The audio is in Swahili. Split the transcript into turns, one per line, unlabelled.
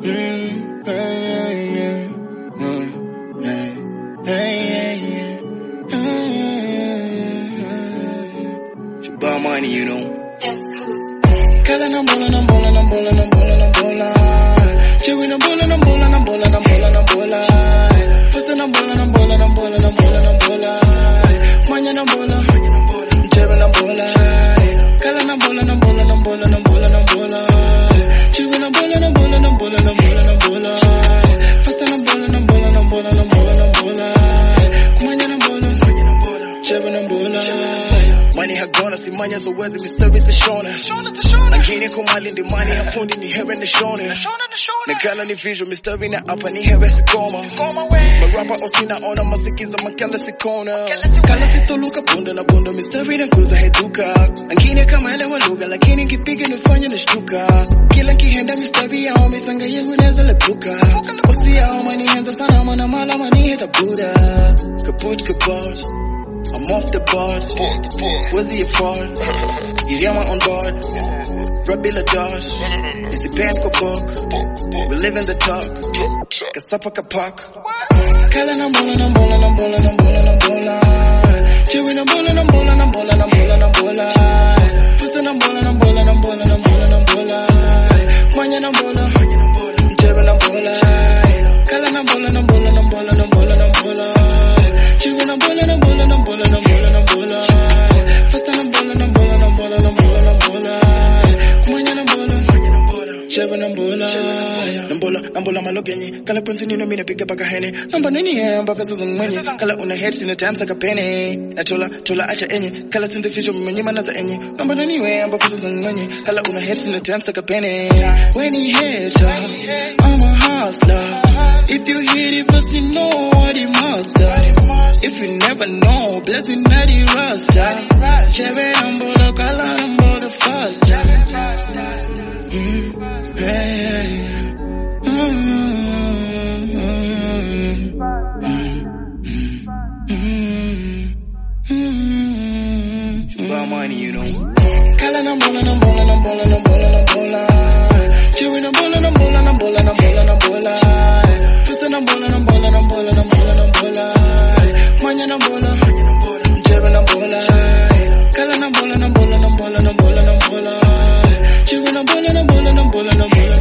About money, you know.
Kala na bola na bola na bola na bola na bola. Chewi na bola na bola na bola na bola na bola. Pasta na bola na bola na bola na bola na bola. Manya na bola, chewi na bola. Kala na bola na bola na bola na bola na bola. Chewi na bola na bola na bola na bola na bola. Pasta na bola na bola na bola na bola na bola. Manya na bola, chewi na bola. Money hagona si manya so wezi mystery zishona. Lakini kumali ndi mani hafundi ni hewe ni shone. Nikala ni visual mystery na hapa ni hewe sikoma. Marapa osina ona masikiza makala sikona. Kala sitoluka bunda na bunda mystery na kuza heduka. Angine kama ele waluga lakini nkipige nifanya nishtuka. Kila nkihenda mystery yao misanga yengu neza lepuka. Osi yao mani henza sana mana mala mani heta buda. Kaput kaput, I'm off the board. Where's the afford? You hear my on board. Rabila Dosh. It's a pen for book. We live in the talk. Kasapa kapak. Kala na bola na bola na bola na bola na bola. Chewi na bola na bola na bola na bola na bola. Pasta na bola na bola na bola na bola na bola. Manya na bola, chewi na bola. Kala na bola na bola na bola na bola na bola. Chewi na bola na bola na bola na bola na bola. Pasta na bola na bola na bola na bola na bola. Manya na bola, chewi na bola. Nambola malogenyi. Kala kwenzi nino mina piga baka hene. Namba nini hemba pesa zungwenye. Kala una head sina time saka pene. Na tola acha enye. Kala sinze fisho mwenye manaza enye. Namba nini hemba pesa zungwenye. Kala una head sina time saka pene. When he hater, I'm a hustler. If you hit it first you know what it master. If you never know, blessing that he rasta. Cheve nambola kala nambola faster.
About money, you know.
Kala na bola na bola na bola na bola na bola. Chewi na bola na bola na bola na bola na bola. Pasta na bola na bola na bola na bola na bola. Manya na bola, chewi na bola. Kala na bola na bola na bola na bola na bola. Chewi na bola na bola na bola na bola.